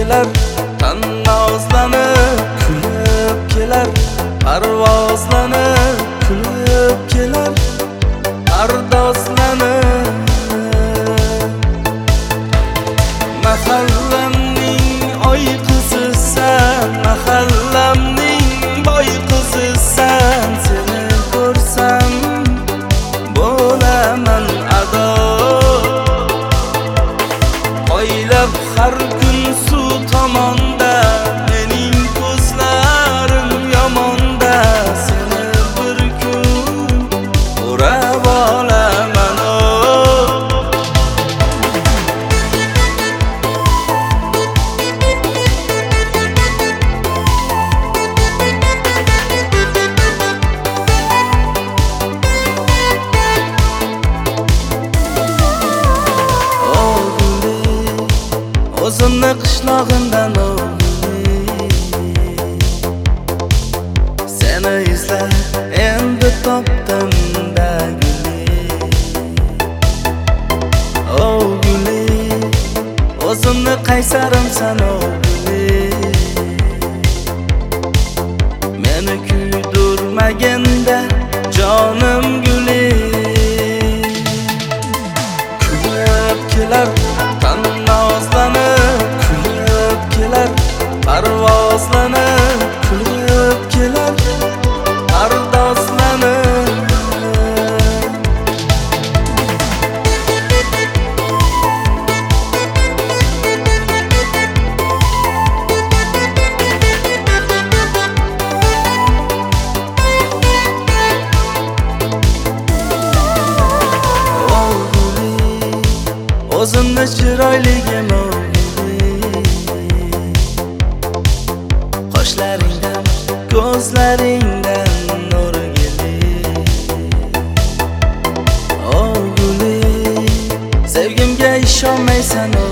kelar, tannozlanib kulib kelar, parvozlanib kulib kelar, pardozlanib. Mahallamning oy qizisan, mahallamning boy qizisan, seni ko'rsam bo'laman ado. Oylab har kun suv tomonda, mening ko'zlarim yomonda, seni bir kun o'rab olaman. O'zimni qishlog'imdan seni izlab endi topdim-da guli. Oh guli, o'zimni qaysarimsan guli. Meni kuydirmaganda jonim guli. Kulib kelar, tannozlanib kulib kelar, parvozlanib kulib kelar, pardozlanib. O'zimni chiroyligim qoshlaringdan, ko'zlaringdan nur keldi. Oh guli, sevgimga ishonmaysan